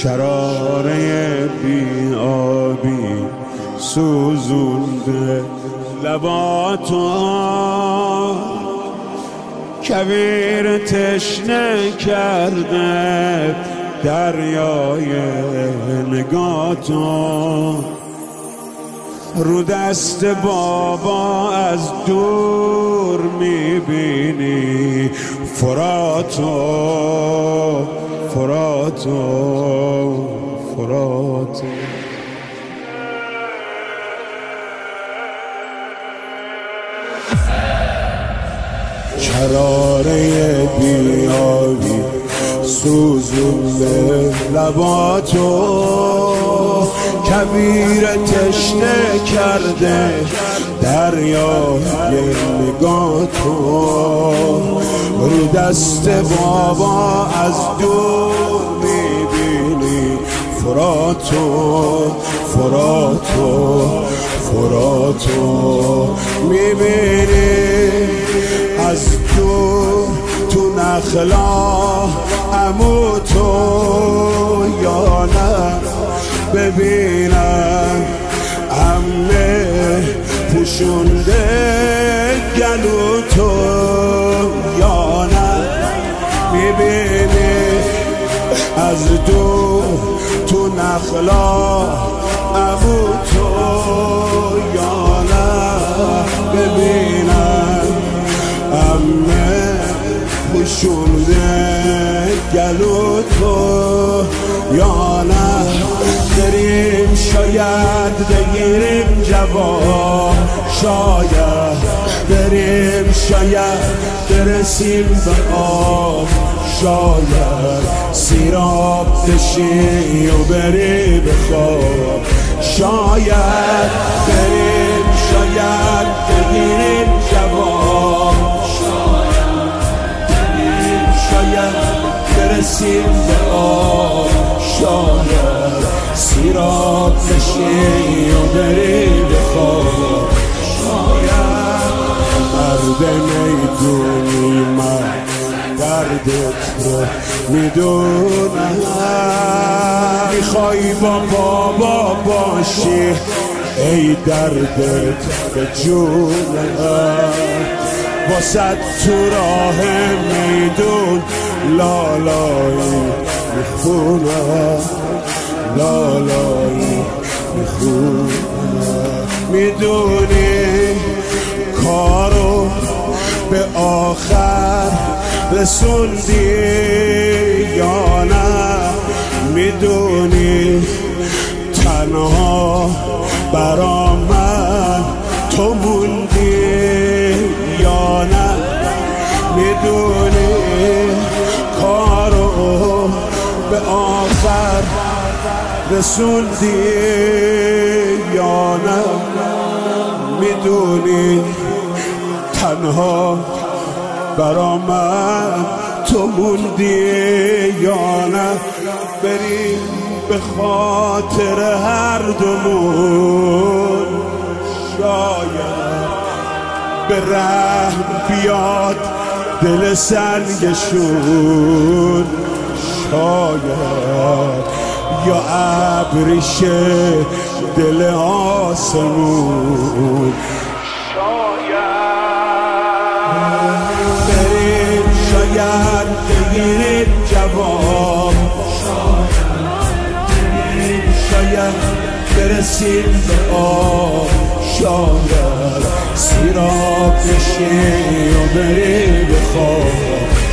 شراره بی آبی سوزونده لباتو، کویر تشنه کرده دریای نگاتو. رو دست بابا از دور میبینی فراتو فراتو فراتو. شراره بیابی سوزونده لباتو، کویر تشنه کرده دریای نگاتو. رو دست بابا از دور میبینی فراتو فراتو فراتو. میبینی از تو نخلا عمو تو، یا نه ببینم عمه پوشونده گلو تو، یا نه میبینی از تو نخلا عمو تو، یا نه ببینم عمه پوشونده گلو تو، یا نه بریم شاید بگیریم جواب، شاید بریم شاید برسیم به آب، شاید سیراب بشی و بری به خواب، شاید بریم شاید بگیریم جواب، شاید برسیم به آب، شاید سیراب بشی و بری به خواب. شاید مرد میدونی من دردت رو میدونم، میخوای با بابا باشی ای دردت به جونم، واسد تو راه میدون لالایی میخونم، لالایی میخونم. میدونی کارو به آخر رسوندی یا نه، میدونی تنها برا من تو موندی یا نه، میدونی کارو به آخر رسوندی یا نه، میدونی تنها برا من تو موندی یا نه. بریم به خاطر هر دومون شاید به رحم بیاد دل سنگشون، شاید یا ابریشه دل آسمون، بریم شاید بگیریم جواب، شاید برسیم به آب، شاید سیراب بشی و بری به خواب.